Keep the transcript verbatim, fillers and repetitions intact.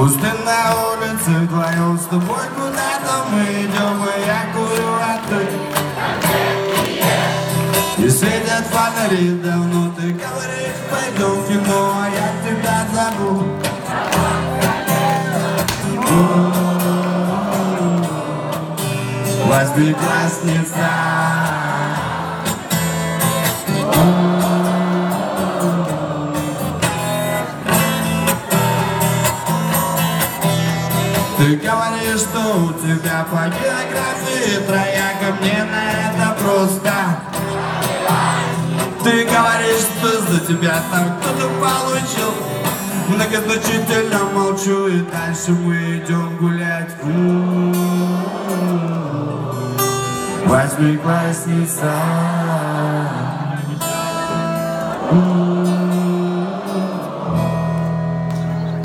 Пустынная улица, вдвоем с тобой куда-то мы идем, и я курю, а ты. И светят фонари давно, ты говоришь, пойдем в кино, а я тебя зову. Восьмиклассница. Ты говоришь, что у тебя по географии трояка, мне на это просто. Ты говоришь, что за тебя там кто-то получил. Многозначительно молчу, и дальше мы идем гулять. Восьмиклассница.